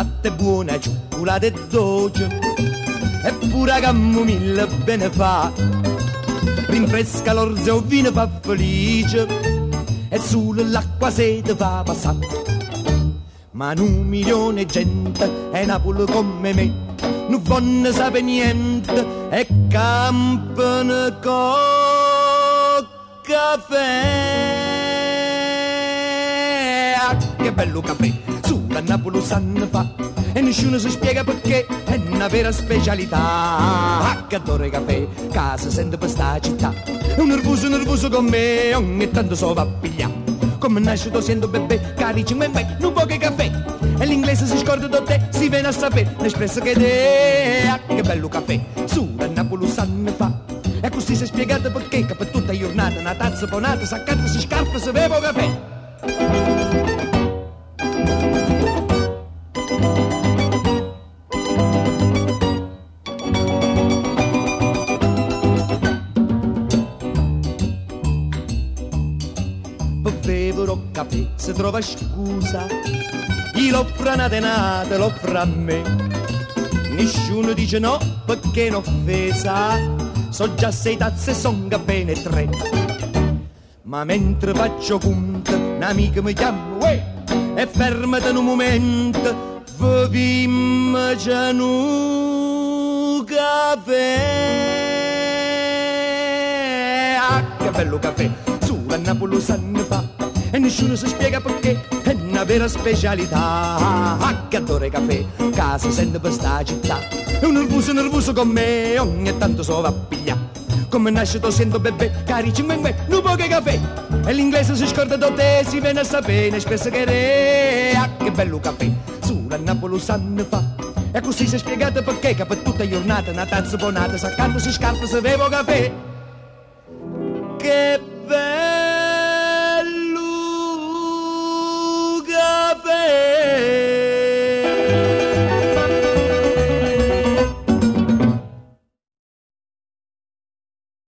latte buono, cioccolato e dolce, e pure camomilla bene fa, rinfresca l'orzo, vino fa felice, e solo l'acqua sete fa passare. Ma 1 milione di gente è Napoli come me, non fanno sapere niente e campano con caffè. Ah, che bello caffè, su a Napoli sanno fa, e nessuno si spiega perché, è una vera specialità. Ah, che adoro il caffè, casa sente per sta città, è un nervoso con me, ogni tanto so va a pigliare. Come nasciuto sento bebè, cari 5 non poche caffè, e l'inglese si scorda da te, si viene a sapere, l'espresso che te. Ah, che bello caffè, su a Napoli sanno fa, e così si è spiegato perché, che per tutta giornata una tazza bonata, saccata si scarpa, se bevo caffè. Bevono caffè, se trova scusa, gli l'offra una denata, l'offra a me. Nessuno dice no perché è offesa, so già 6 tazze, son bene 3. Ma mentre faccio conto, un'amica mi chiama, uè, e fermati un momento, beviamoci un caffè. Ah, che bello caffè, su a Napoli sanno fa, e nessuno si spiega perché, è una vera specialità. Ah, che adoro il caffè, casa sente per sta città, è un nervoso con me, ogni tanto so va a pigliare. Come nasce to sento bebè, cari 5 non poche caffè, e l'inglese si scorda da te, si viene a sapere, spesso che re. Ah, che bello caffè, su a Napoli sanno fa, e così si è spiegato perché, che per tutta giornata una tazza bonata, saccata si scarpa, se bevo caffè. Che bello